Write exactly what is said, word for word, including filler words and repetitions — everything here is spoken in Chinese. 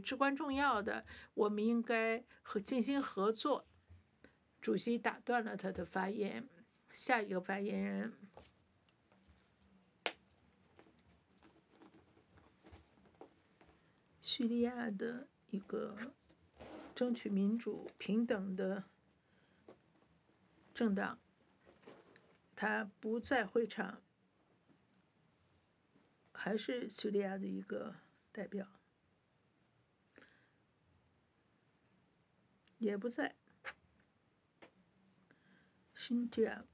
至关重要的，我们应该和进行合作。主席打断了他的发言。下一个发言人。叙利亚的一个争取民主平等的政党，他不在会场，还是叙利亚的一个代表，也不在。辛吉尔